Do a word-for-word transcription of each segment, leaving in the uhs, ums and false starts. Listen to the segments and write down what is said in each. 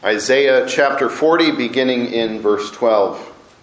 Isaiah chapter forty, beginning in verse twelve.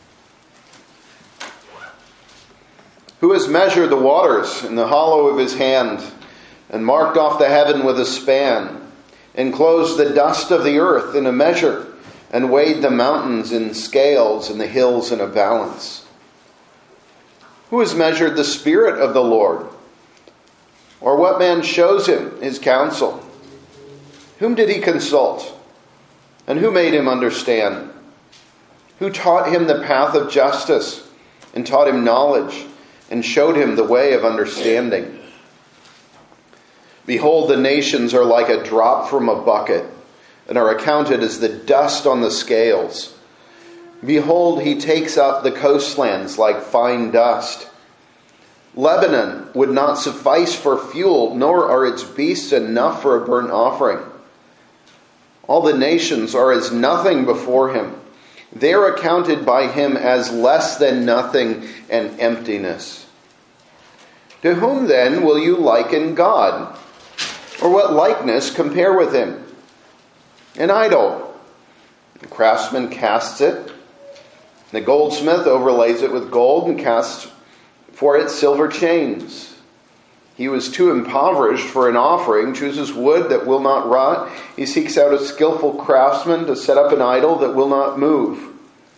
Who has measured the waters in the hollow of his hand, and marked off the heaven with a span, enclosed the dust of the earth in a measure, and weighed the mountains in scales and the hills in a balance? Who has measured the Spirit of the Lord? Or what man shows him his counsel? Whom did he consult? And who made him understand? Who taught him the path of justice, and taught him knowledge, and showed him the way of understanding? Behold, the nations are like a drop from a bucket, and are accounted as the dust on the scales. Behold, he takes up the coastlands like fine dust. Lebanon would not suffice for fuel, nor are its beasts enough for a burnt offering. All the nations are as nothing before him. They are accounted by him as less than nothing and emptiness. To whom then will you liken God? Or what likeness compare with him? An idol. The craftsman casts it. The goldsmith overlays it with gold and casts for it silver chains. He who is too impoverished for an offering chooses wood that will not rot. He seeks out a skillful craftsman to set up an idol that will not move.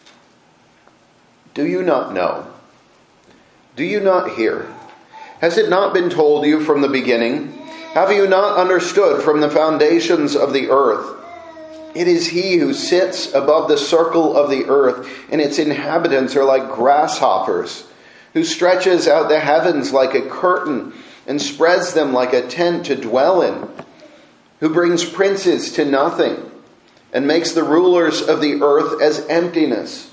Do you not know? Do you not hear? Has it not been told you from the beginning? Have you not understood from the foundations of the earth? It is he who sits above the circle of the earth, and its inhabitants are like grasshoppers, who stretches out the heavens like a curtain, and spreads them like a tent to dwell in, who brings princes to nothing, and makes the rulers of the earth as emptiness.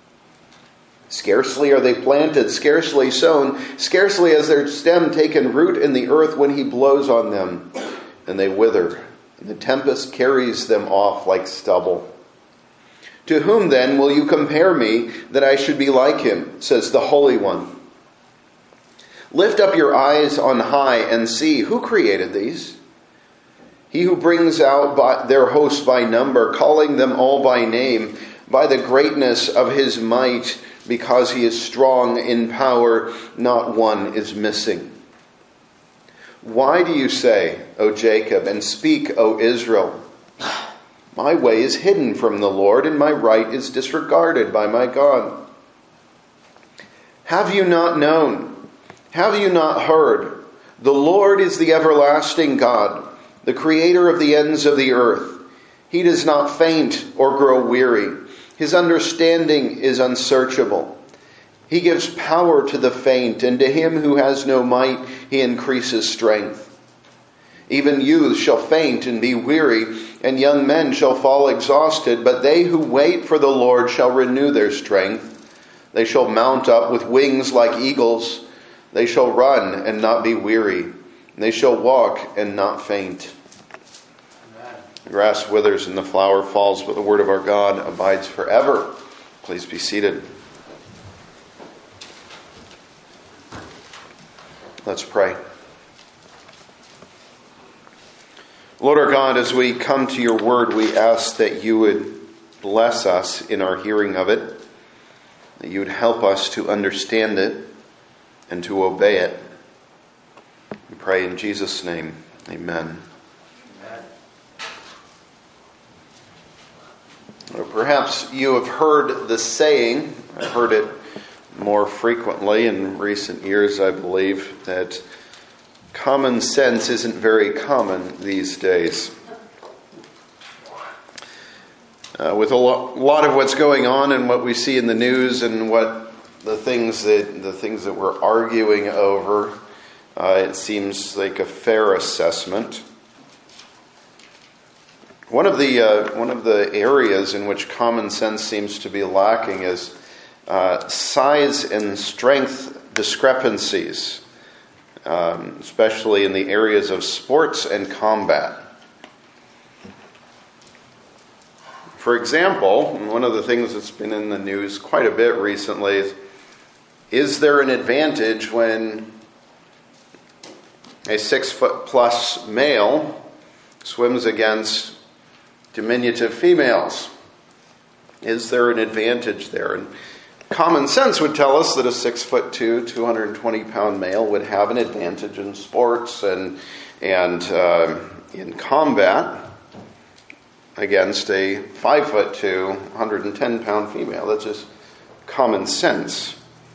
Scarcely are they planted, scarcely sown, scarcely has their stem taken root in the earth when he blows on them, and they wither, and the tempest carries them off like stubble. To whom then will you compare me, that I should be like him, says the Holy One? Lift up your eyes on high and see, who created these? He who brings out by their host by number, calling them all by name, by the greatness of his might, because he is strong in power, not one is missing. Why do you say, O Jacob, and speak, O Israel? My way is hidden from the Lord, and my right is disregarded by my God. Have you not known? Have you not heard? The Lord is the everlasting God, the creator of the ends of the earth. He does not faint or grow weary. His understanding is unsearchable. He gives power to the faint, and to him who has no might, he increases strength. Even youths shall faint and be weary, and young men shall fall exhausted, but they who wait for the Lord shall renew their strength. They shall mount up with wings like eagles. They shall run and not be weary. They shall walk and not faint. Amen. The grass withers and the flower falls, but the word of our God abides forever. Please be seated. Let's pray. Lord our God, as we come to your word, we ask that you would bless us in our hearing of it, that you would help us to understand it and to obey it. We pray in Jesus' name. Amen. Amen. Or perhaps you have heard the saying, I've heard it more frequently in recent years, I believe, that common sense isn't very common these days. Uh, with a lo- lot of what's going on and what we see in the news and what the things that the things that we're arguing over, uh, it seems like a fair assessment. One of the uh, one of the areas in which common sense seems to be lacking is uh, size and strength discrepancies, um, especially in the areas of sports and combat. For example, one of the things that's been in the news quite a bit recently is, is there an advantage when a six-foot-plus male swims against diminutive females. Is there an advantage there? And common sense would tell us that a six foot two, two hundred twenty pound male would have an advantage in sports and and uh, in combat against a five foot two, one hundred ten pound female. That's just common sense.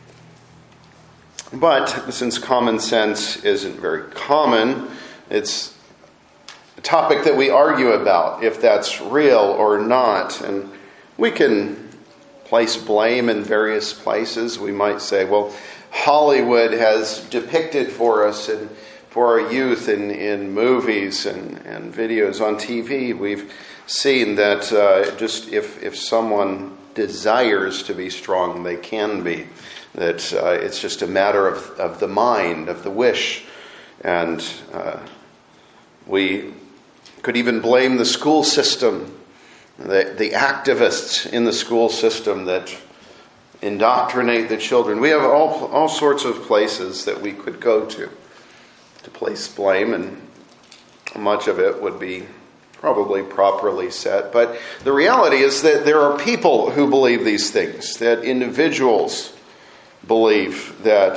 But since common sense isn't very common, it's a topic that we argue about, if that's real or not. And we can place blame in various places. We might say, well, Hollywood has depicted for us and for our youth in, in movies and, and videos on T V, we've seen that uh, just if, if someone desires to be strong, they can be. That uh, it's just a matter of, of the mind, of the wish. And uh, we could even blame the school system, the, the activists in the school system that indoctrinate the children. We have all, all sorts of places that we could go to to place blame, and much of it would be probably properly set. But the reality is that there are people who believe these things, that individuals believe that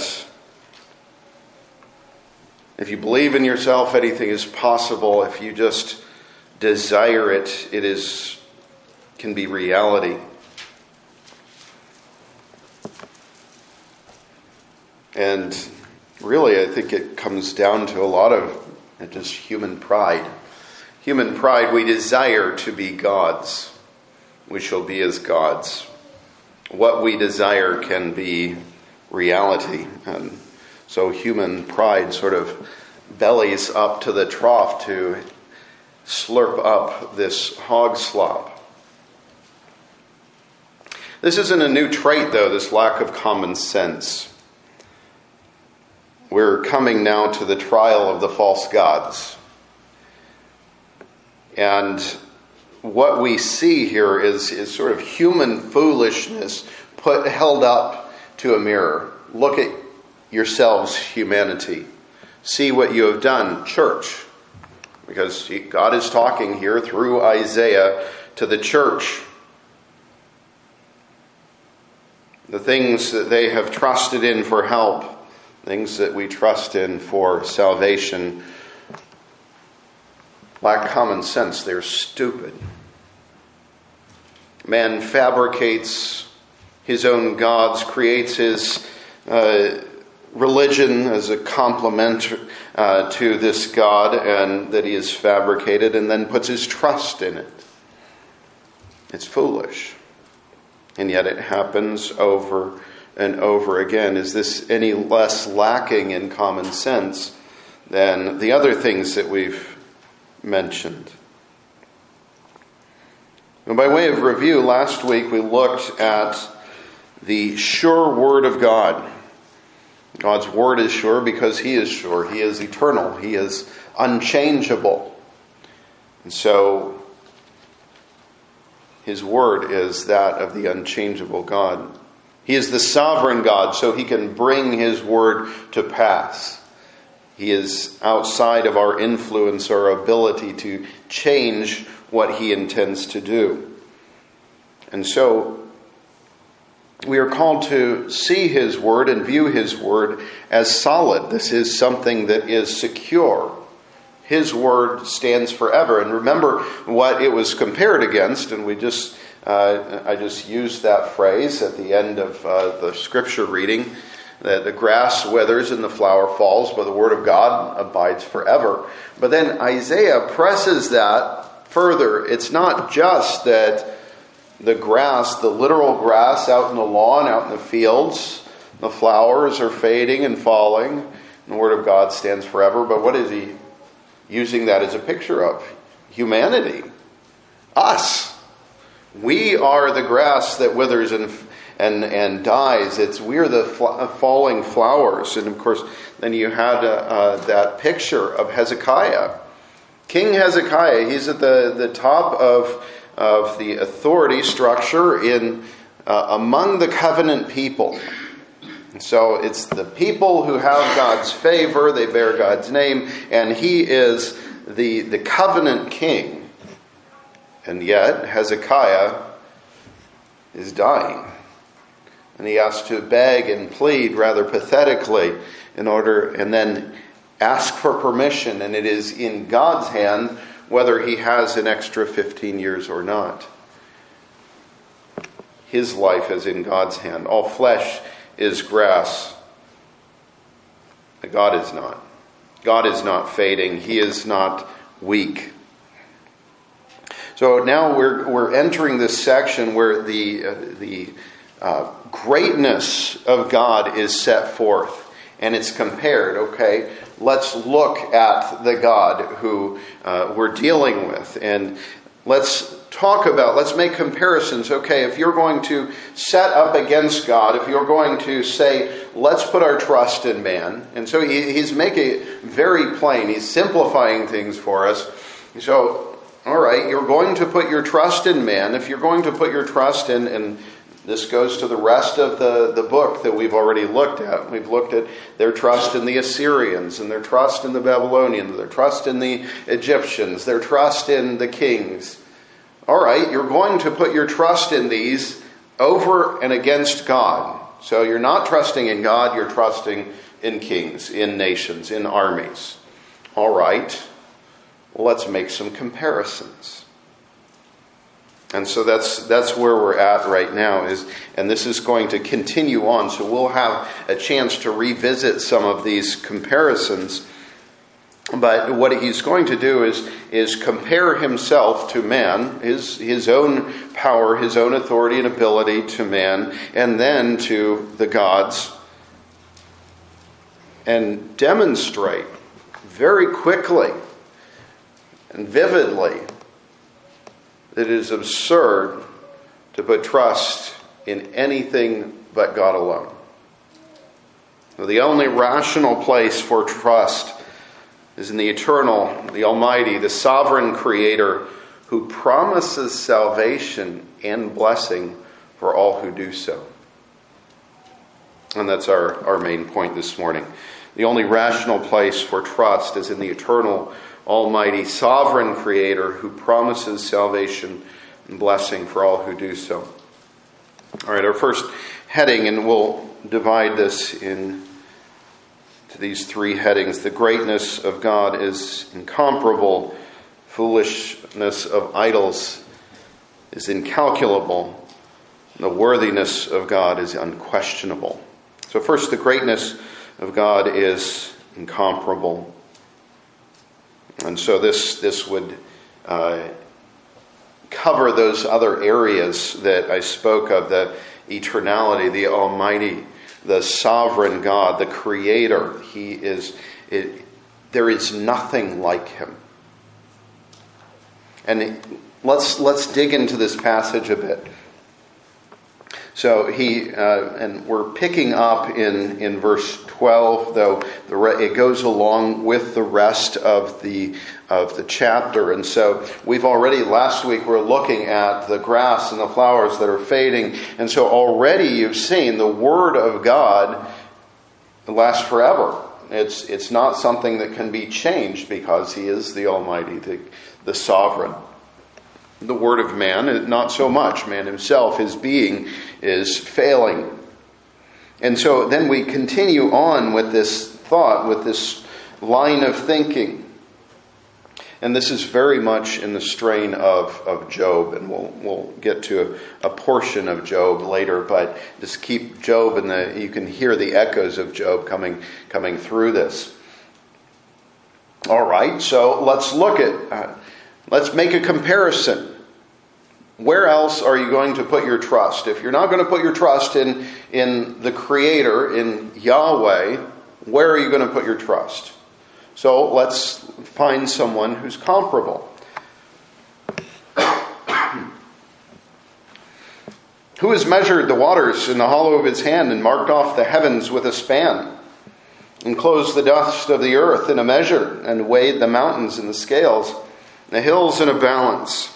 if you believe in yourself, anything is possible. If you just desire it, it is can be reality. And really, I think it comes down to a lot of just human pride. Human pride, we desire to be gods. We shall be as gods. What we desire can be reality. And so human pride sort of bellies up to the trough to slurp up this hog slop. This isn't a new trait, though, this lack of common sense. We're coming now to the trial of the false gods. And what we see here is, is sort of human foolishness put held up to a mirror. Look at yourselves, humanity. See what you have done, church. Because God is talking here through Isaiah to the church. The things that they have trusted in for help, things that we trust in for salvation, lack common sense. They're stupid. Man fabricates his own gods, creates his uh, religion as a complement uh, to this God and that he has fabricated, and then puts his trust in it. It's foolish. And yet it happens over and over again. Is this any less lacking in common sense than the other things that we've mentioned? And by way of review, last week we looked at the sure word of God. God's word is sure because he is sure. He is eternal. He is unchangeable. And so his word is that of the unchangeable God. He is the sovereign God, so he can bring his word to pass. He is outside of our influence or ability to change what he intends to do. And so we are called to see his word and view his word as solid. This is something that is secure. His word stands forever. And remember what it was compared against, and we just uh, I just used that phrase at the end of uh, the scripture reading, that the grass withers and the flower falls, but the word of God abides forever. But then Isaiah presses that further. It's not just that the grass, the literal grass out in the lawn, out in the fields, the flowers are fading and falling, and the word of God stands forever. But what is he using that as a picture of? Humanity. Us. We are the grass that withers and and and dies. It's we're the fl- falling flowers. And of course, then you had uh, uh, that picture of Hezekiah. King Hezekiah, he's at the, the top of, of the authority structure in uh, among the covenant people. And so it's the people who have God's favor, they bear God's name, and he is the, the covenant king. And yet Hezekiah is dying. And he has to beg and plead rather pathetically in order, and then ask for permission. And it is in God's hand whether he has an extra fifteen years or not. His life is in God's hand. All flesh is grass. God is not. God is not fading. He is not weak. So now we're we're entering this section where the uh, the uh, greatness of God is set forth, and it's compared. Okay, let's look at the God who uh, we're dealing with, and let's talk about. Let's make comparisons. Okay, if you're going to set up against God, if you're going to say, let's put our trust in man, and so he, he's making it very plain. He's simplifying things for us. So. All right, you're going to put your trust in man. If you're going to put your trust in, and this goes to the rest of the, the book that we've already looked at. We've looked at their trust in the Assyrians, and their trust in the Babylonians, their trust in the Egyptians, their trust in the kings. All right, you're going to put your trust in these over and against God. So you're not trusting in God, you're trusting in kings, in nations, in armies. All right. Let's make some comparisons. And so that's that's where we're at right now, is and this is going to continue on, so we'll have a chance to revisit some of these comparisons. But what he's going to do is is compare himself to man, his his own power, his own authority and ability to man, and then to the gods, and demonstrate very quickly and vividly that it is absurd to put trust in anything but God alone. The only rational place for trust is in the eternal, the Almighty, the sovereign Creator, who promises salvation and blessing for all who do so. And that's our, our main point this morning. The only rational place for trust is in the eternal, Almighty, sovereign Creator who promises salvation and blessing for all who do so. All right, our first heading, and we'll divide this in to these three headings. The greatness of God is incomparable. Foolishness of idols is incalculable. The worthiness of God is unquestionable. So first, the greatness of God is incomparable. And so this this would uh, cover those other areas that I spoke of, the eternality, the Almighty, the sovereign God, the Creator. He is, it, there is nothing like Him. And let's let's dig into this passage a bit. So he, uh, and we're picking up in, in verse twelve, though the re- it goes along with the rest of the of the chapter. And so we've already, last week, we're looking at the grass and the flowers that are fading. And so already you've seen the Word of God lasts forever. It's it's not something that can be changed because He is the Almighty, the, the sovereign. The word of man, not so much. Man himself, his being, is failing. And so then we continue on with this thought, with this line of thinking. And this is very much in the strain of, of Job. And we'll we'll get to a, a portion of Job later, but just keep Job in the, you can hear the echoes of Job coming coming through this. All right, so let's look at uh, Let's make a comparison. Where else are you going to put your trust? If you're not going to put your trust in, in the Creator, in Yahweh, where are you going to put your trust? So let's find someone who's comparable. Who has measured the waters in the hollow of his hand and marked off the heavens with a span, and closed the dust of the earth in a measure, and weighed the mountains in the scales, the hills in a balance?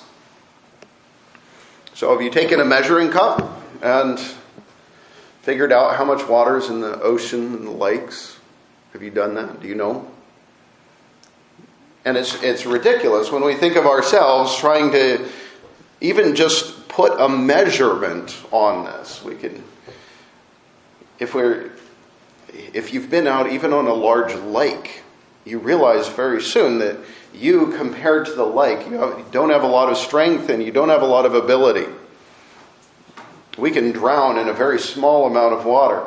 So have you taken a measuring cup and figured out how much water is in the ocean and the lakes? Have you done that? Do you know? And it's it's ridiculous when we think of ourselves trying to even just put a measurement on this. We can, if we're, if you've been out even on a large lake, you realize very soon that you, compared to the lake, you, have, you don't have a lot of strength and you don't have a lot of ability. We can drown in a very small amount of water.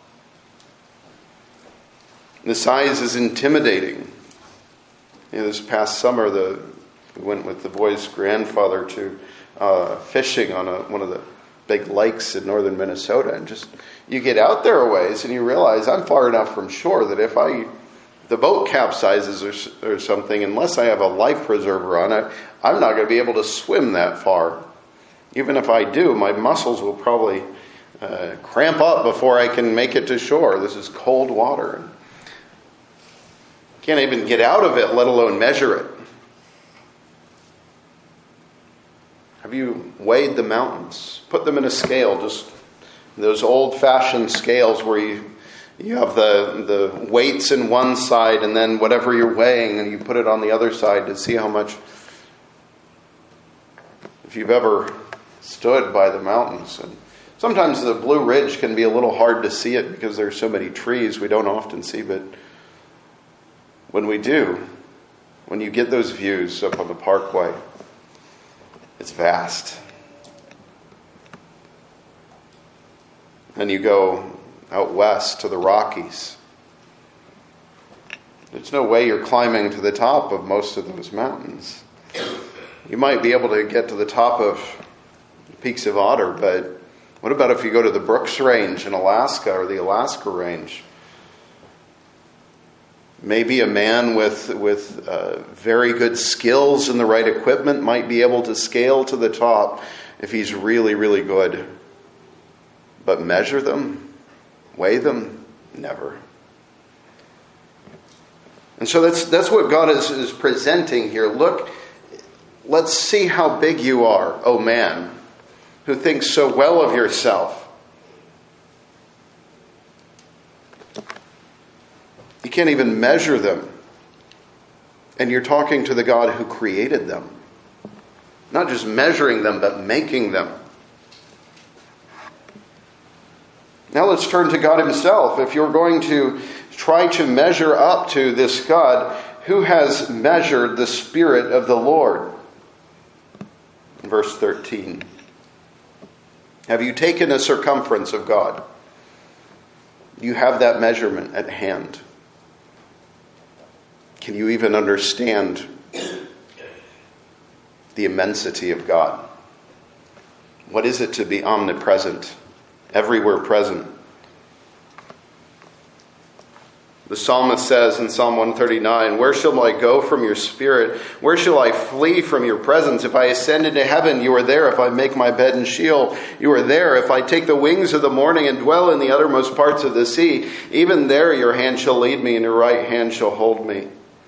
The size is intimidating. You know, this past summer, the we went with the boys' grandfather to uh, fishing on a, one of the big lakes in northern Minnesota, and just you get out there a ways and you realize I'm far enough from shore that if I the boat capsizes or, or something, unless I have a life preserver on it, I'm not going to be able to swim that far. Even if I do, my muscles will probably uh, cramp up before I can make it to shore. This is cold water. Can't even get out of it, let alone measure it. Have you weighed the mountains? Put them in a scale, just those old-fashioned scales where you you have the, the weights in one side and then whatever you're weighing and you put it on the other side to see how much. If you've ever stood by the mountains, and sometimes the Blue Ridge can be a little hard to see it because there's so many trees we don't often see, but when we do, when you get those views up on the parkway, it's vast. And you go out west to the Rockies. There's no way you're climbing to the top of most of those mountains. You might be able to get to the top of the Peaks of Otter, but what about if you go to the Brooks Range in Alaska or the Alaska Range? Maybe a man with with uh, very good skills and the right equipment might be able to scale to the top if he's really, really good. But measure them? Weigh them? Never. And so that's that's what God is, is presenting here. Look, let's see how big you are, O man, who thinks so well of yourself. You can't even measure them. And you're talking to the God who created them. Not just measuring them, but making them. Now let's turn to God himself. If you're going to try to measure up to this God, who has measured the Spirit of the Lord? Verse thirteen. Have you taken a circumference of God? You have that measurement at hand. Can you even understand the immensity of God? What is it to be omnipresent, everywhere present? The psalmist says in Psalm one thirty-nine, "Where shall I go from your spirit? Where shall I flee from your presence? If I ascend into heaven, you are there. If I make my bed in Sheol, you are there. If I take the wings of the morning and dwell in the uttermost parts of the sea, even there your hand shall lead me and your right hand shall hold me."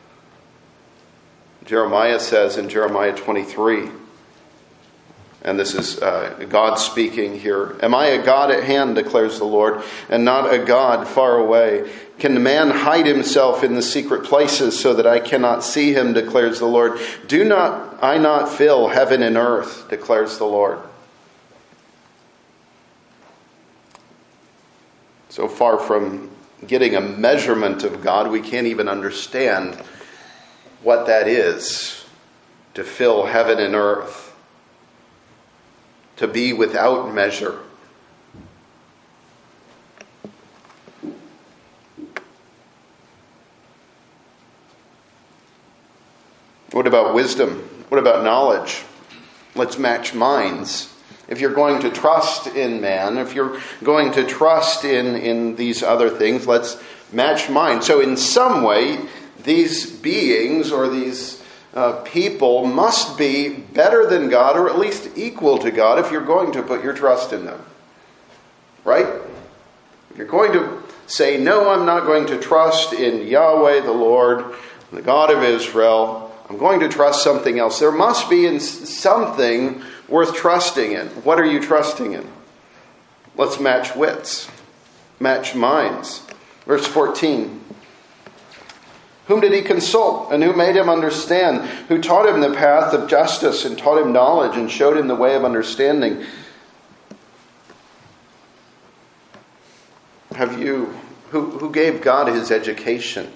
Jeremiah says in Jeremiah twenty-three, and this is uh, God speaking here, "Am I a God at hand, declares the Lord, and not a God far away? Can man hide himself in the secret places so that I cannot see him, declares the Lord? Do not I not fill heaven and earth, declares the Lord." So far from getting a measurement of God, we can't even understand what that is, to fill heaven and earth, to be without measure. What about wisdom? What about knowledge? Let's match minds. If you're going to trust in man, if you're going to trust in, in these other things, let's match minds. So in some way, these beings or these uh, people must be better than God, or at least equal to God, if you're going to put your trust in them. Right? If you're going to say, no, I'm not going to trust in Yahweh the Lord, the God of Israel, I'm going to trust something else. There must be in something worth trusting in. What are you trusting in? Let's match wits, match minds. Verse fourteen. Whom did he consult, and who made him understand? Who taught him the path of justice, and taught him knowledge, and showed him the way of understanding? Have you, who, who gave God his education?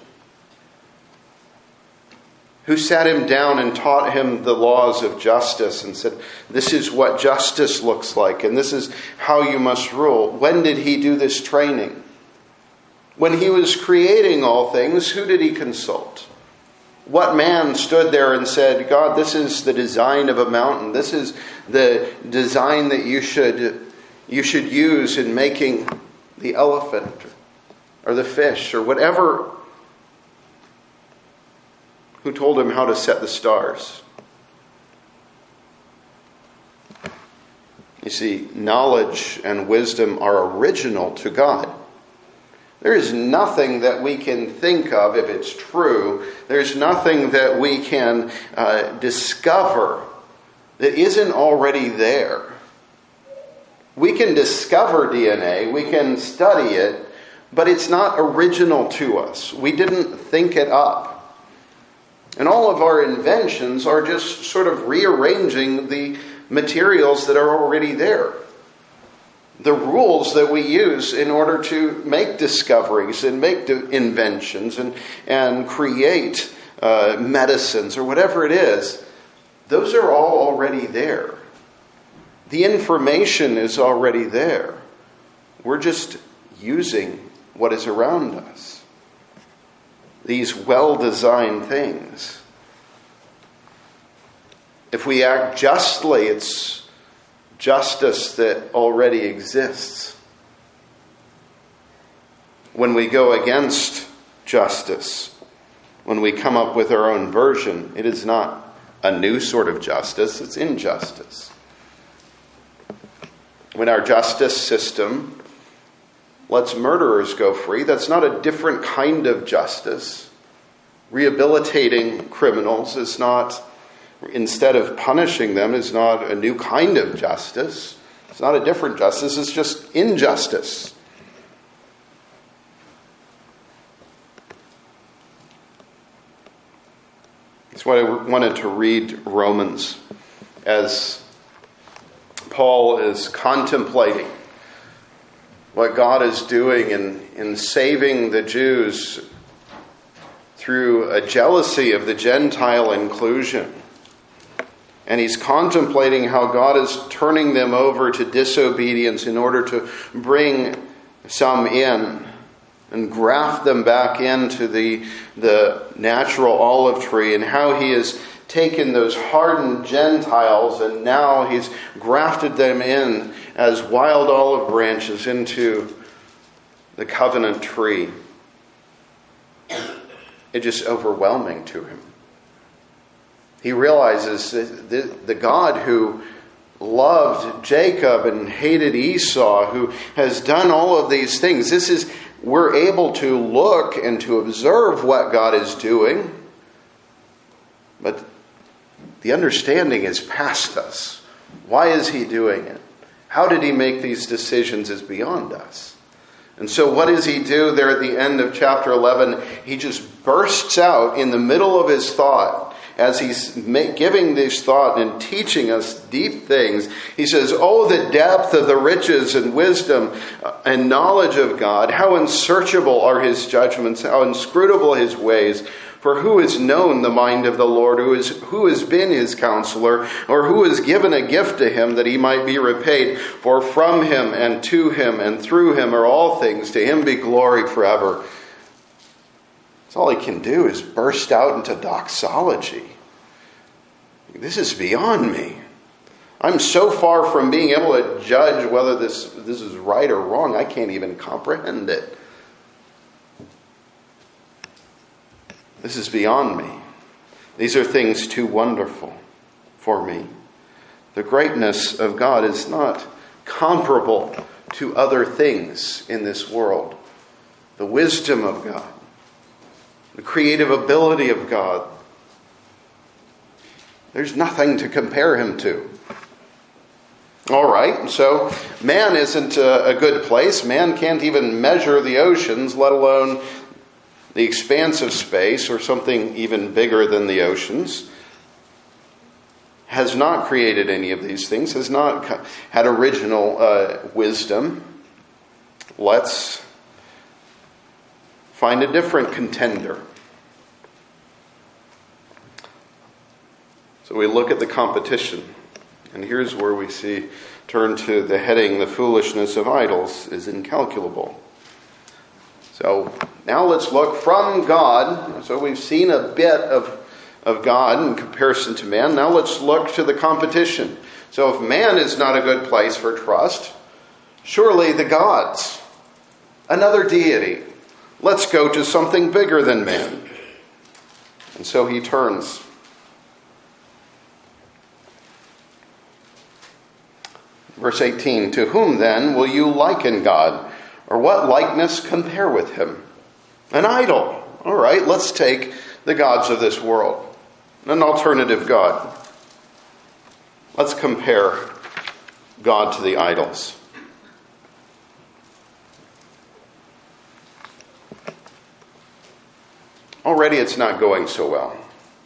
Who sat him down and taught him the laws of justice and said, this is what justice looks like, and this is how you must rule? When did he do this training? When he was creating all things, who did he consult? What man stood there and said, God, this is the design of a mountain. This is the design that you should, you should use in making the elephant or the fish or whatever. Who told him how to set the stars? You see, knowledge and wisdom are original to God. There is nothing that we can think of, if it's true, there's nothing that we can uh, discover that isn't already there. We can discover D N A, we can study it, but it's not original to us. We didn't think it up. And all of our inventions are just sort of rearranging the materials that are already there. The rules that we use in order to make discoveries and make inventions and, and create uh, medicines or whatever it is, those are all already there. The information is already there. We're just using what is around us. These well-designed things. If we act justly, it's justice that already exists. When we go against justice, when we come up with our own version, it is not a new sort of justice, it's injustice. When our justice system lets murderers go free, that's not a different kind of justice. Rehabilitating criminals is not, instead of punishing them, is not a new kind of justice. It's not a different justice, it's just injustice. That's why I wanted to read Romans as Paul is contemplating what God is doing in, in saving the Jews through a jealousy of the Gentile inclusion. And he's contemplating how God is turning them over to disobedience in order to bring some in and graft them back into the, the natural olive tree, and how he has taken those hardened Gentiles and now he's grafted them in as wild olive branches into the covenant tree. It's just overwhelming to him. He realizes that the, the God who loved Jacob and hated Esau, who has done all of these things, this is, we're able to look and to observe what God is doing, but the understanding is past us. Why is he doing it? How did he make these decisions is beyond us. And so what does he do there at the end of chapter eleven? He just bursts out in the middle of his thought as he's giving this thought and teaching us deep things. He says, oh, the depth of the riches and wisdom and knowledge of God. How unsearchable are his judgments, how inscrutable his ways. For who has known the mind of the Lord? Who, is, who has been his counselor? Or who has given a gift to him that he might be repaid? For from him and to him and through him are all things. To him be glory forever. That's all he can do is burst out into doxology. This is beyond me. I'm so far from being able to judge whether this, this is right or wrong, I can't even comprehend it. This is beyond me. These are things too wonderful for me. The greatness of God is not comparable to other things in this world. The wisdom of God, the creative ability of God, there's nothing to compare him to. All right, so man isn't a, a good place. Man can't even measure the oceans, let alone the expanse of space, or something even bigger than the oceans, has not created any of these things, has not had original uh, wisdom. Let's find a different contender. So we look at the competition, and here's where we see, turn to the heading, the foolishness of idols is incalculable. So now let's look from God. So we've seen a bit of, of God in comparison to man. Now let's look to the competition. So if man is not a good place for trust, surely the gods, another deity. Let's go to something bigger than man. And so he turns. Verse eighteen, to whom then will you liken God? Or what likeness compare with him? An idol. All right, let's take the gods of this world. An alternative God. Let's compare God to the idols. Already it's not going so well.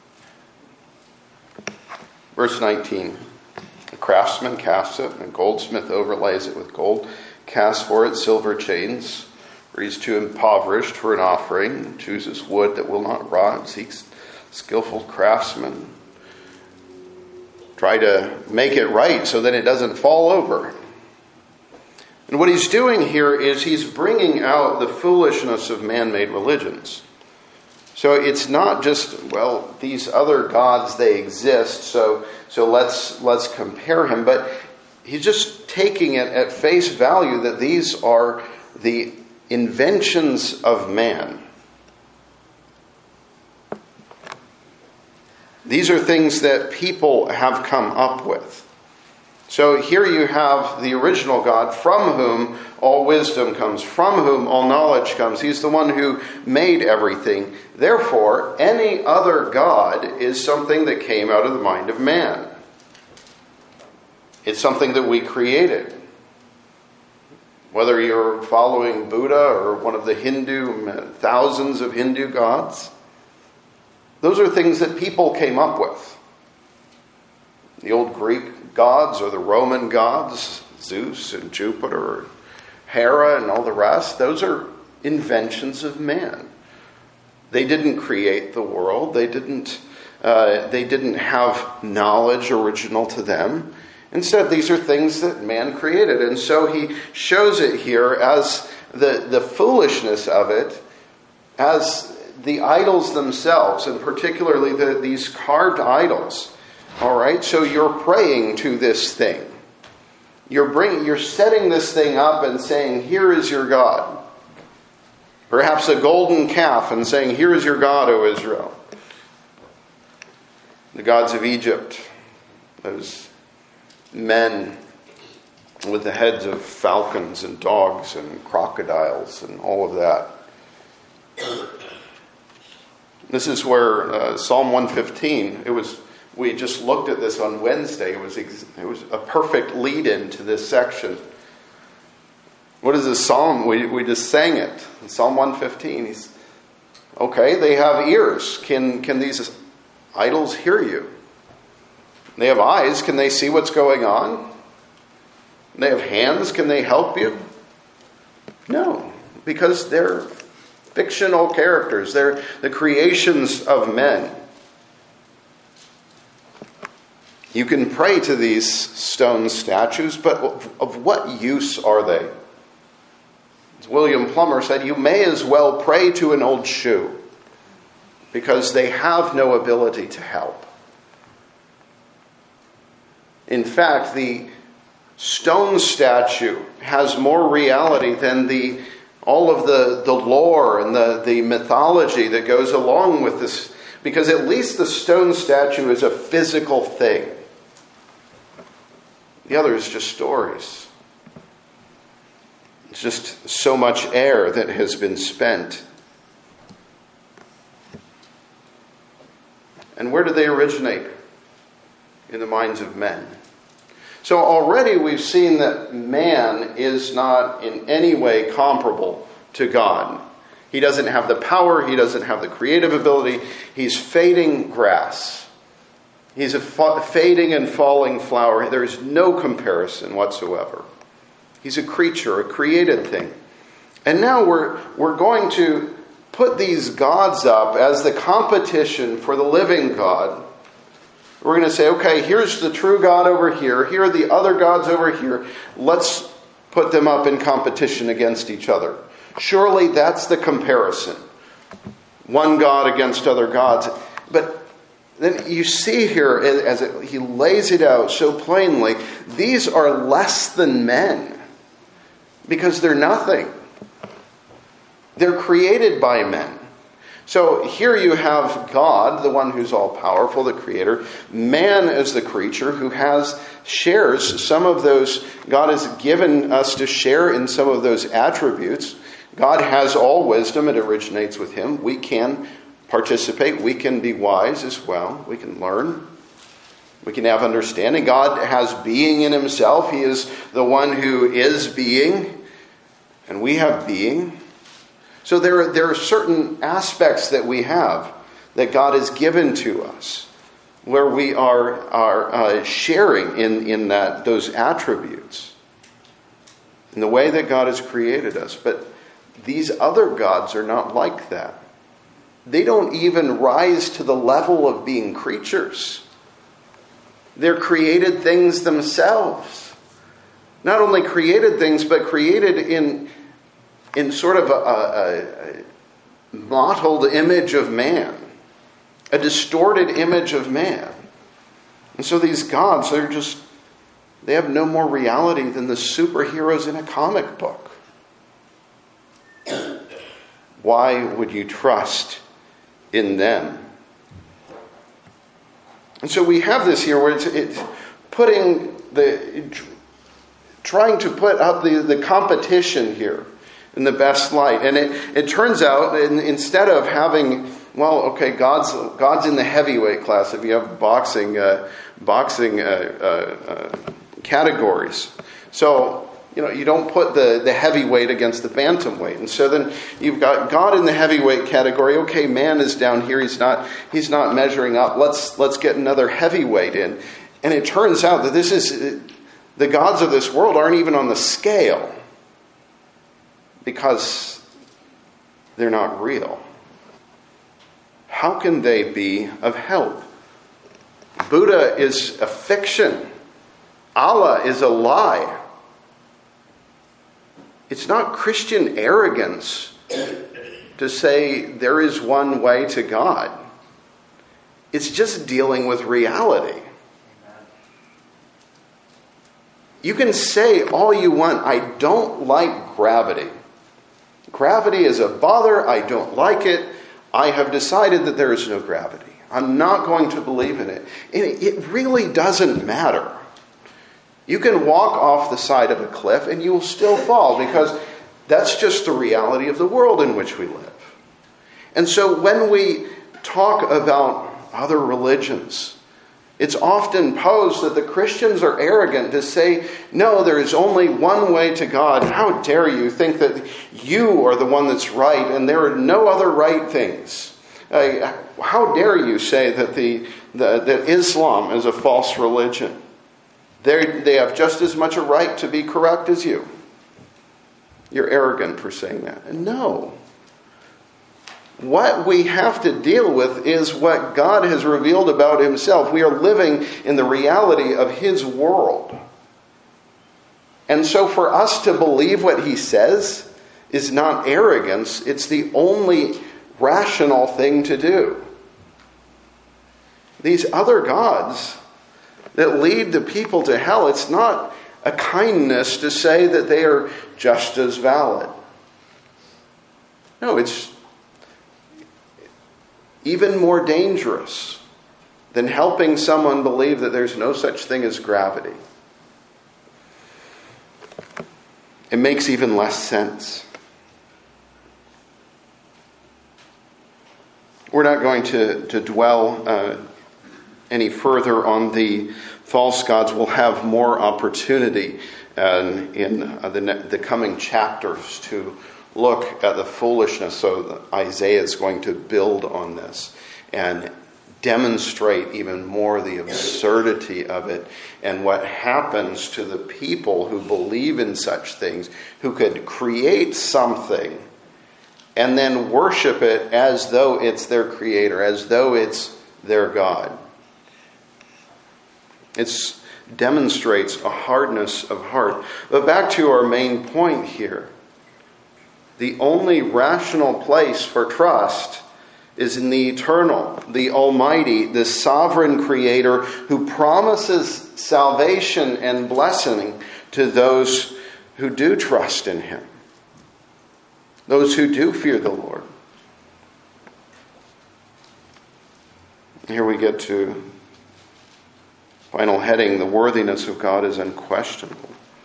Verse nineteen. A craftsman casts it, and a goldsmith overlays it with gold, casts for it silver chains, for he is too impoverished for an offering, chooses wood that will not rot, seeks skillful craftsmen. Try to make it right so that it doesn't fall over. And what he's doing here is he's bringing out the foolishness of man-made religions. So it's not just, well, these other gods, they exist, so so let's let's compare him, but he's just taking it at face value that these are the inventions of man. These are things that people have come up with. So here you have the original God, from whom all wisdom comes, from whom all knowledge comes. He's the one who made everything. Therefore, any other God is something that came out of the mind of man. It's something that we created. Whether you're following Buddha or one of the Hindu, thousands of Hindu gods, those are things that people came up with. The old Greek gods or the Roman gods, Zeus and Jupiter, Hera and all the rest, those are inventions of man. They didn't create the world. They didn't, uh, they didn't have knowledge original to them. Instead, these are things that man created. And so he shows it here as the, the foolishness of it, as the idols themselves, and particularly the, these carved idols. All right, so you're praying to this thing. You're bringing, you're setting this thing up and saying, here is your God. Perhaps a golden calf and saying, here is your God, O Israel. The gods of Egypt, those men with the heads of falcons and dogs and crocodiles and all of that. This is where uh, Psalm one fifteen, it was, we just looked at this on Wednesday. It was, ex- it was a perfect lead-in to this section. What is this psalm? We, we just sang it. In Psalm one fifteen. He's, okay, they have ears. Can, can these idols hear you? They have eyes. Can they see what's going on? They have hands. Can they help you? No, because they're fictional characters. They're the creations of men. You can pray to these stone statues, but of what use are they? As William Plummer said, you may as well pray to an old shoe, because they have no ability to help. In fact, the stone statue has more reality than the all of the, the lore and the, the mythology that goes along with this, because at least the stone statue is a physical thing. The other is just stories. It's just so much air that has been spent. And where do they originate? In the minds of men. So already we've seen that man is not in any way comparable to God. He doesn't have the power. He doesn't have the creative ability. He's fading grass. He's a fa- fading and falling flower. There's no comparison whatsoever. He's a creature, a created thing. And now we're we're going to put these gods up as the competition for the living God. We're going to say, okay, here's the true God over here. Here are the other gods over here. Let's put them up in competition against each other. Surely that's the comparison. One God against other gods. But then you see here, as it, he lays it out so plainly, these are less than men. Because they're nothing. They're created by men. So here you have God, the one who's all powerful, the creator. Man is the creature who has, shares some of those, God has given us to share in some of those attributes. God has all wisdom. It originates with him. We can participate. We can be wise as well. We can learn. We can have understanding. God has being in himself. He is the one who is being. And we have being. So there are, there are certain aspects that we have that God has given to us where we are, are uh, sharing in, in that those attributes in the way that God has created us. But these other gods are not like that. They don't even rise to the level of being creatures. They're created things themselves. Not only created things, but created in, in sort of a, a, a mottled image of man. A distorted image of man. And so these gods, they're just, they have no more reality than the superheroes in a comic book. Why would you trust in them? And so we have this here where it's, it's putting the, trying to put up the, the competition here in the best light. And it, it turns out, instead of having, well, okay, God's God's in the heavyweight class. If you have boxing, uh, boxing uh, uh, uh, categories, so you know you don't put the, the heavyweight against the bantamweight, and so then you've got God in the heavyweight category. Okay, man is down here. He's not he's not measuring up. Let's let's get another heavyweight in, and it turns out that this is the gods of this world aren't even on the scale because they're not real. How can they be of help? Buddha is a fiction. Allah is a lie. It's not Christian arrogance to say there is one way to God. It's just dealing with reality. You can say all you want, I don't like gravity. Gravity is a bother. I don't like it. I have decided that there is no gravity. I'm not going to believe in it. And it really doesn't matter. You can walk off the side of a cliff and you will still fall because that's just the reality of the world in which we live. And so when we talk about other religions, it's often posed that the Christians are arrogant to say, no, there is only one way to God. How dare you think that you are the one that's right and there are no other right things? Uh, how dare you say that the, the that Islam is a false religion? They they have just as much a right to be correct as you. You're arrogant for saying that. And no. What we have to deal with is what God has revealed about himself. We are living in the reality of his world. And so for us to believe what he says is not arrogance. It's the only rational thing to do. These other gods that lead the people to hell, it's not a kindness to say that they are just as valid. No, it's even more dangerous than helping someone believe that there's no such thing as gravity. It makes even less sense. We're not going to, to dwell uh, any further on the false gods. We'll have more opportunity uh, in uh, the, the coming chapters to look at the foolishness. So Isaiah is going to build on this and demonstrate even more the absurdity of it and what happens to the people who believe in such things, who could create something and then worship it as though it's their creator, as though it's their God. It demonstrates a hardness of heart. But back to our main point here. The only rational place for trust is in the eternal, the almighty, the sovereign creator who promises salvation and blessing to those who do trust in him, those who do fear the Lord. Here we get to final heading, the worthiness of God is unquestionable.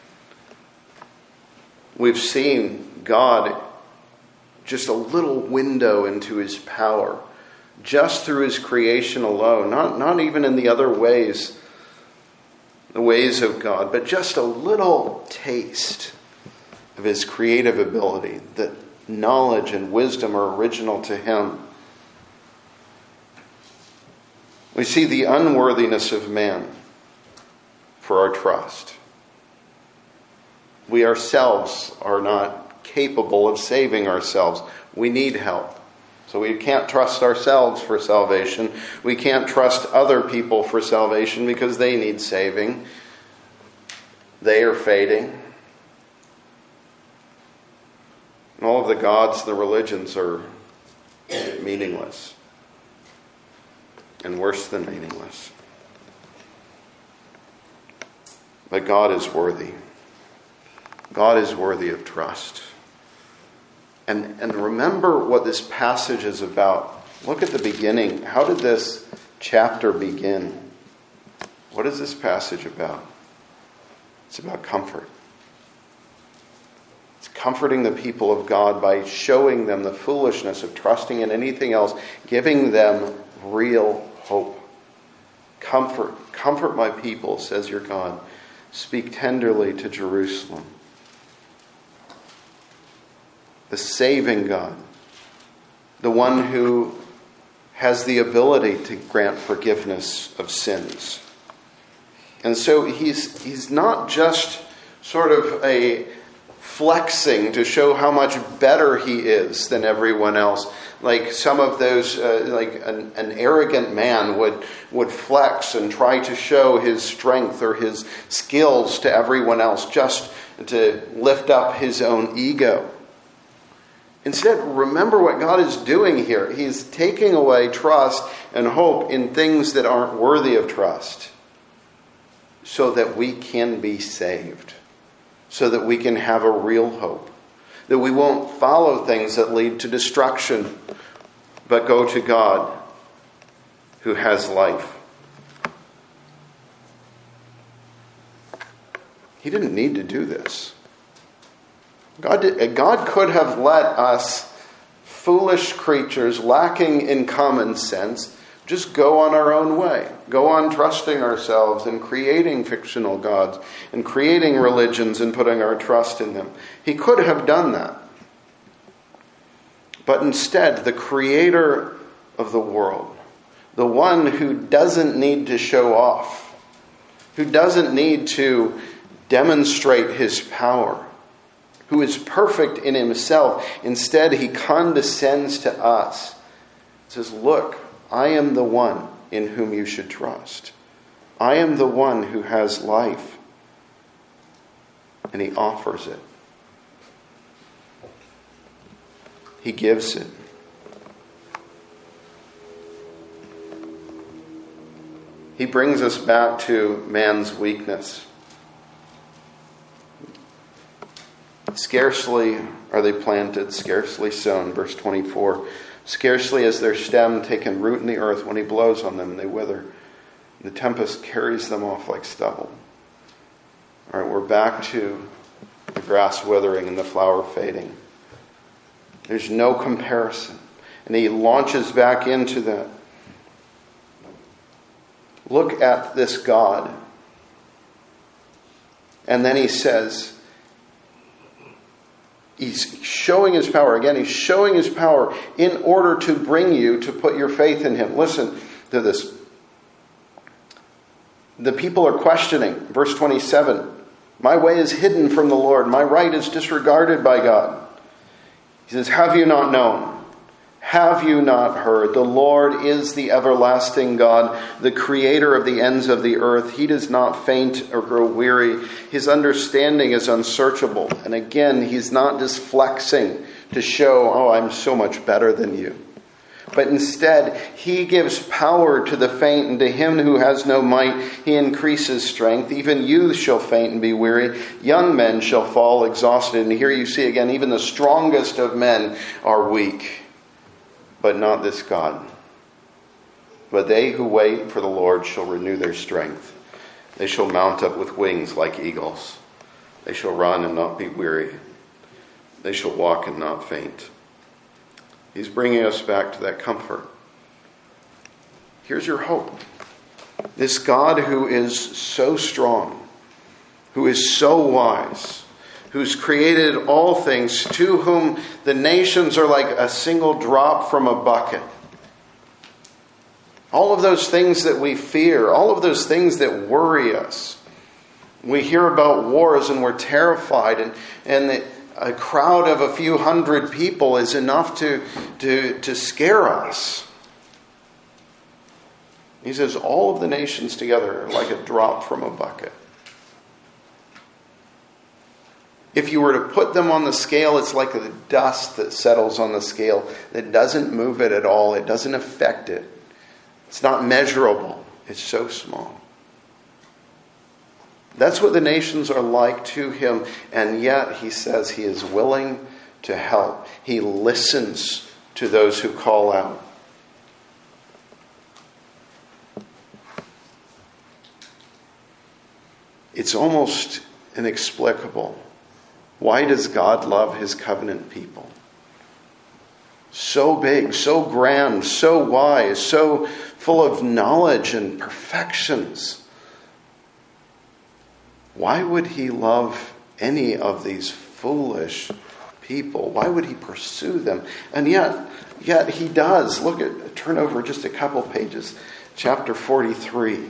We've seen God just a little window into his power, just through his creation alone, not, not even in the other ways, the ways of God, but just a little taste of his creative ability, that knowledge and wisdom are original to him. We see the unworthiness of man for our trust. We ourselves are not capable of saving ourselves. We need help. So we can't trust ourselves for salvation. We can't trust other people for salvation because they need saving. They are fading. And all of the gods, the religions are meaningless. And worse than meaningless. But God is worthy. God is worthy of trust. And, and remember what this passage is about. Look at the beginning. How did this chapter begin? What is this passage about? It's about comfort. It's comforting the people of God by showing them the foolishness of trusting in anything else, giving them real hope. Comfort, comfort my people, says your God. Speak tenderly to Jerusalem. The saving God, the one who has the ability to grant forgiveness of sins. And so he's he's not just sort of a flexing to show how much better he is than everyone else. Like some of those, uh, like an, an arrogant man would, would flex and try to show his strength or his skills to everyone else just to lift up his own ego. Instead, remember what God is doing here. He's taking away trust and hope in things that aren't worthy of trust so that we can be saved, so that we can have a real hope, that we won't follow things that lead to destruction, but go to God who has life. He didn't need to do this. God, did, God could have let us, foolish creatures lacking in common sense, just go on our own way. Go on trusting ourselves and creating fictional gods and creating religions and putting our trust in them. He could have done that. But instead, the creator of the world, the one who doesn't need to show off, who doesn't need to demonstrate his power, who is perfect in himself. Instead, he condescends to us. He says, look, I am the one in whom you should trust. I am the one who has life. And he offers it. He gives it. He brings us back to man's weakness. Scarcely are they planted, scarcely sown. Verse twenty-four. Scarcely has their stem taken root in the earth when he blows on them and they wither. The tempest carries them off like stubble. All right, we're back to the grass withering and the flower fading. There's no comparison. And he launches back into that. Look at this God. And then he says, He's showing his power. Again, he's showing his power in order to bring you to put your faith in him. Listen to this. The people are questioning. Verse twenty-seven. My way is hidden from the Lord. My right is disregarded by God. He says, have you not known? Have you not heard? The Lord is the everlasting God, the creator of the ends of the earth. He does not faint or grow weary. His understanding is unsearchable. And again, he's not just flexing to show, oh, I'm so much better than you. But instead, he gives power to the faint, and to him who has no might, he increases strength. Even youth shall faint and be weary. Young men shall fall exhausted. And here you see again, even the strongest of men are weak. But not this God. But they who wait for the Lord shall renew their strength. They shall mount up with wings like eagles. They shall run and not be weary. They shall walk and not faint. He's bringing us back to that comfort. Here's your hope. This God who is so strong, who is so wise, who's created all things, to whom the nations are like a single drop from a bucket. All of those things that we fear, all of those things that worry us. We hear about wars and we're terrified, and, and the, a crowd of a few hundred people is enough to, to, to scare us. He says all of the nations together are like a drop from a bucket. If you were to put them on the scale, it's like the dust that settles on the scale. It doesn't move it at all. It doesn't affect it. It's not measurable. It's so small. That's what the nations are like to him. And yet, he says he is willing to help. He listens to those who call out. It's almost inexplicable. Why does God love his covenant people? So big, so grand, so wise, so full of knowledge and perfections. Why would he love any of these foolish people? Why would he pursue them? And yet, yet he does. Look at, turn over just a couple pages. Chapter forty-three.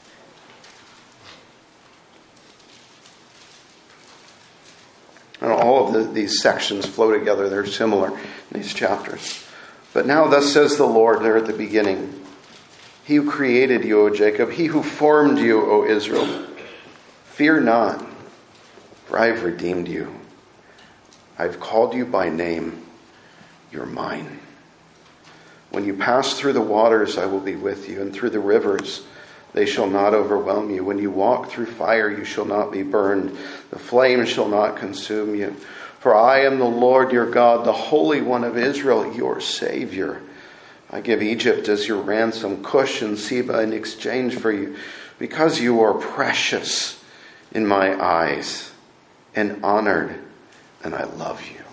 And all of the, these sections flow together. They're similar in these chapters. But now thus says the Lord, there at the beginning. He who created you, O Jacob. He who formed you, O Israel. Fear not, for I have redeemed you. I have called you by name. You're mine. When you pass through the waters, I will be with you. And through the rivers, they shall not overwhelm you. When you walk through fire, you shall not be burned. The flame shall not consume you. For I am the Lord your God, the Holy One of Israel, your Savior. I give Egypt as your ransom, Cush and Seba in exchange for you, because you are precious in my eyes and honored, and I love you.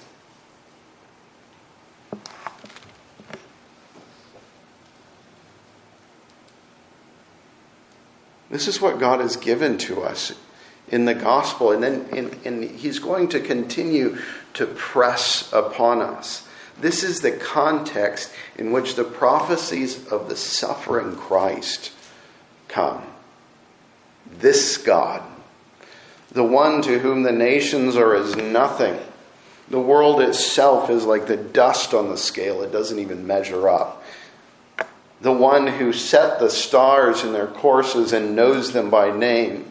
This is what God has given to us in the gospel. And then in, in, he's going to continue to press upon us. This is the context in which the prophecies of the suffering Christ come. This God, the one to whom the nations are as nothing. The world itself is like the dust on the scale. It doesn't even measure up. The one who set the stars in their courses and knows them by name.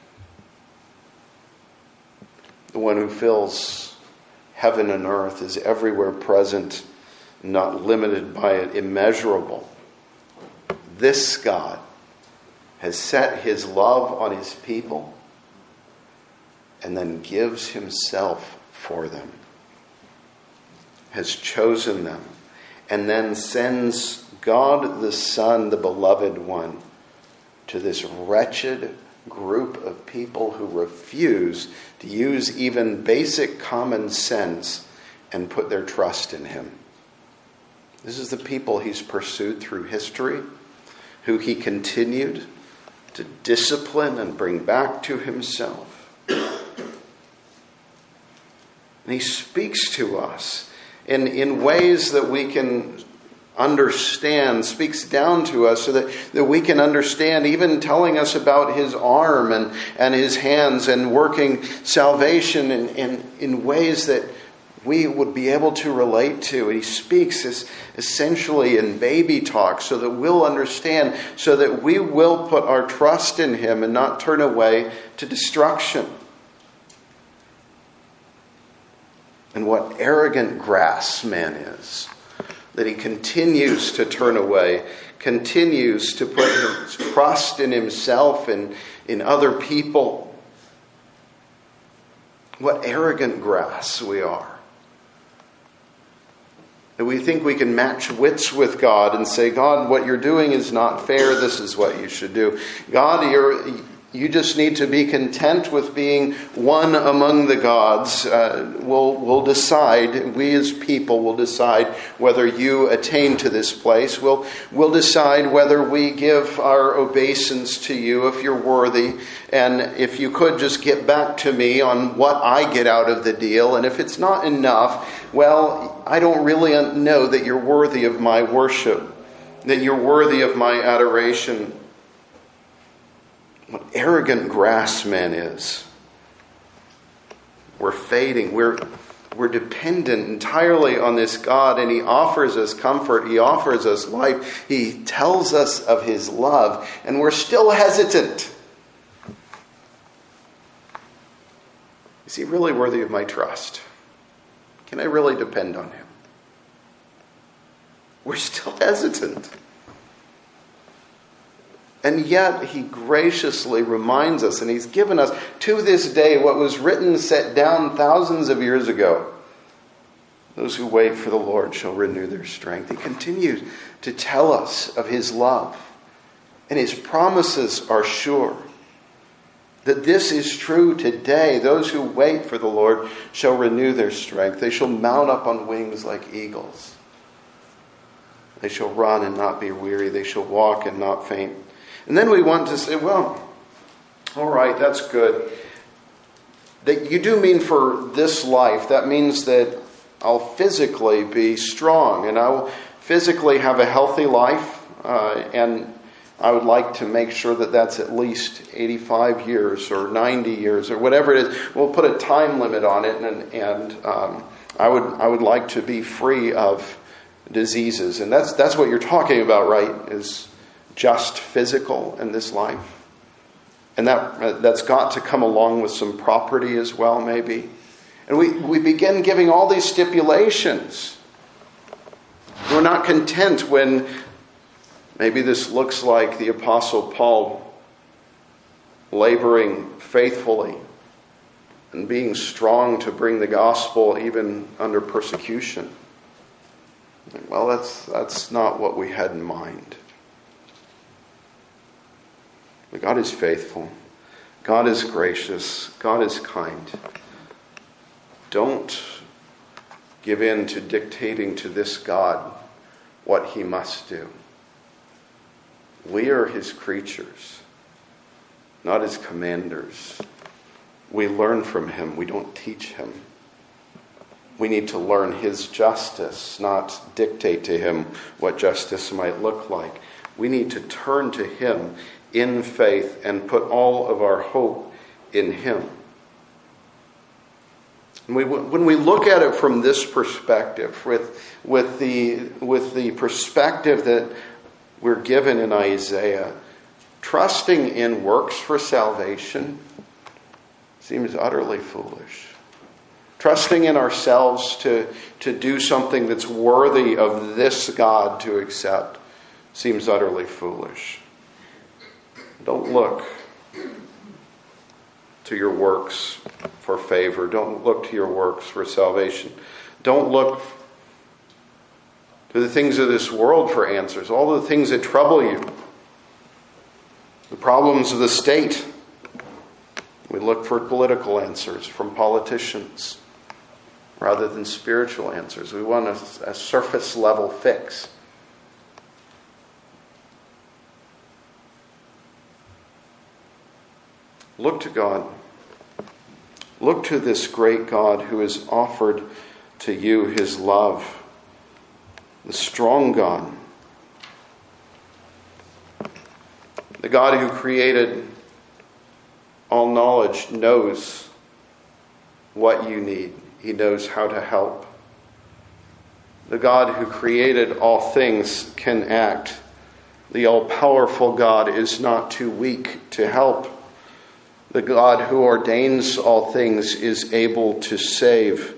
The one who fills heaven and earth, is everywhere present, not limited by it, immeasurable. This God has set his love on his people and then gives himself for them. Has chosen them and then sends God the Son, the beloved one, to this wretched group of people who refuse to use even basic common sense and put their trust in him. This is the people he's pursued through history, who he continued to discipline and bring back to himself. And he speaks to us in, in ways that we can understand, speaks down to us so that, that we can understand, even telling us about his arm and, and his hands and working salvation in, in, in ways that we would be able to relate to. And he speaks as, essentially in baby talk so that we'll understand, so that we will put our trust in him and not turn away to destruction. And what arrogant grass man is, that he continues to turn away, continues to put his trust in himself and in other people. What arrogant grass we are. That we think we can match wits with God and say, God, what you're doing is not fair. This is what you should do. God, you're, you just need to be content with being one among the gods. Uh, we'll, we'll decide, we as people will decide whether you attain to this place. We'll, we'll decide whether we give our obeisance to you if you're worthy. And if you could just get back to me on what I get out of the deal. And if it's not enough, well, I don't really know that you're worthy of my worship, that you're worthy of my adoration. What arrogant grass man is. We're fading. We're, we're dependent entirely on this God, and he offers us comfort. He offers us life. He tells us of his love, and we're still hesitant. Is he really worthy of my trust? Can I really depend on him? We're still hesitant. And yet he graciously reminds us, and he's given us to this day what was written, set down thousands of years ago. Those who wait for the Lord shall renew their strength. He continues to tell us of his love. And his promises are sure. That this is true today. Those who wait for the Lord shall renew their strength. They shall mount up on wings like eagles. They shall run and not be weary. They shall walk and not faint. And then we want to say, well, all right, that's good. That you do mean for this life. That means that I'll physically be strong and I'll physically have a healthy life. Uh, and I would like to make sure that that's at least eighty-five years or ninety years or whatever it is. We'll put a time limit on it, and, and um, I would I would like to be free of diseases. And that's that's what you're talking about, right? Is just physical in this life. And that that's got to come along with some property as well, maybe. And we, we begin giving all these stipulations. We're not content when maybe this looks like the Apostle Paul laboring faithfully and being strong to bring the gospel even under persecution. Well, that's that's not what we had in mind. But God is faithful. God is gracious. God is kind. Don't give in to dictating to this God what he must do. We are his creatures, not his commanders. We learn from him. We don't teach him. We need to learn his justice, not dictate to him what justice might look like. We need to turn to him in faith and put all of our hope in him. And we, when we look at it from this perspective, with, with, the, with the perspective that we're given in Isaiah, trusting in works for salvation seems utterly foolish. Trusting in ourselves to, to do something that's worthy of this God to accept seems utterly foolish. Don't look to your works for favor. Don't look to your works for salvation. Don't look to the things of this world for answers. All the things that trouble you. The problems of the state. We look for political answers from politicians rather than spiritual answers. We want a, a surface level fix. Look to God. Look to this great God who has offered to you his love, the strong God, the God who created all knowledge, knows what you need. He knows how to help. The God who created all things can act. The all-powerful God is not too weak to help. The God who ordains all things is able to save.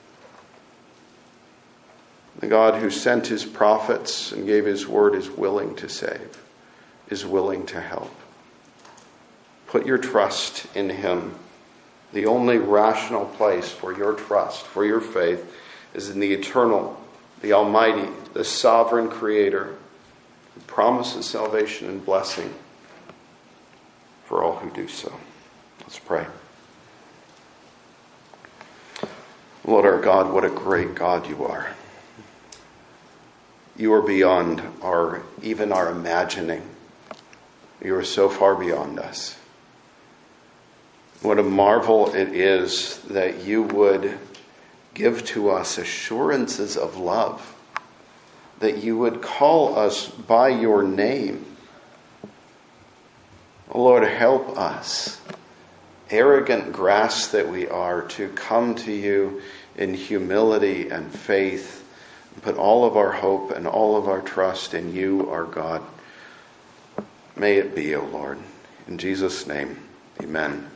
The God who sent his prophets and gave his word is willing to save, is willing to help. Put your trust in him. The only rational place for your trust, for your faith, is in the eternal, the almighty, the sovereign creator who promises salvation and blessing for all who do so. Let's pray. Lord our God, what a great God you are. You are beyond our, even our imagining. You are so far beyond us. What a marvel it is that you would give to us assurances of love, that you would call us by your name. Oh Lord, help us, arrogant grass that we are, to come to you in humility and faith, and put all of our hope and all of our trust in you, our God. May it be, O Lord. In Jesus' name, amen.